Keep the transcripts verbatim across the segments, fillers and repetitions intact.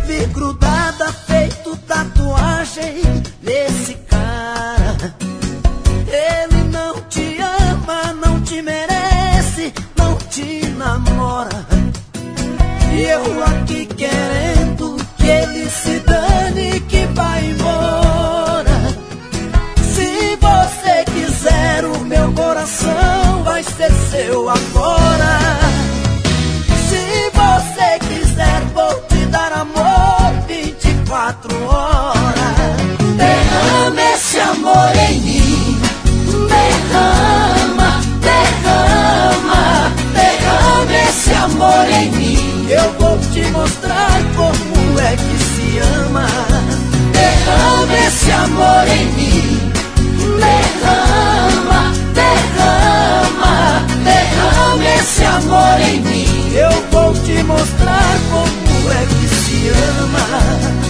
vive grudada, feito tatuagem nesse cara. Ele não te ama, não te merece, não te namora. E eu aqui querendo que ele se dane, que vai embora. Se você quiser, o meu coração vai ser seu agora. Se você quiser, vou te dar amor vinte e quatro horas. Derrama esse amor em mim. Derrama, derrama, derrama esse amor em mim. Eu vou te mostrar como é que se ama. Derrama esse amor em mim. Derrama, derrama, derrama esse amor em mim. Eu vou te mostrar como é que se ama.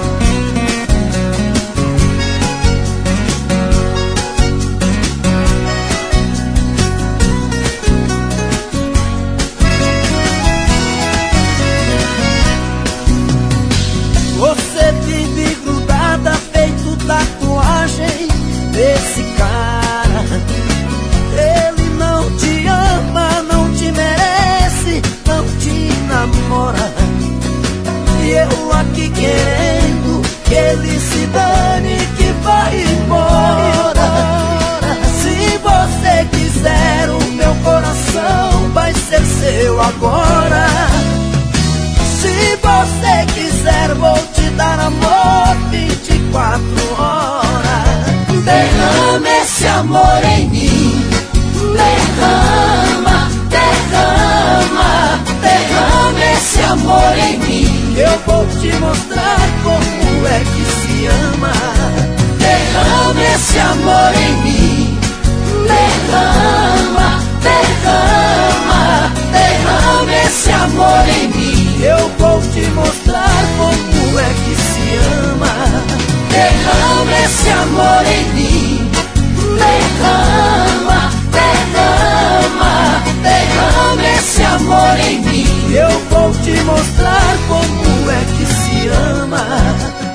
Você vive grudada, feito tatuagem desse cara. Ele não te ama, não te merece, não te namora. E eu aqui querendo que ele se dane, que vai embora. Se você quiser, o meu coração vai ser seu agora. Se você quiser, vou te dar amor vinte e quatro horas. Derrama esse amor em mim. Derrama, derrama, derrama esse amor em mim. Eu vou te mostrar como é que se ama. Derrama esse amor em mim. Derrama, derrama, derrama esse amor em mim. Eu vou te mostrar como é que se ama. Derrama esse amor em mim. Derrama, derrama, derrama esse amor em mim. Eu vou te mostrar como é que se ama.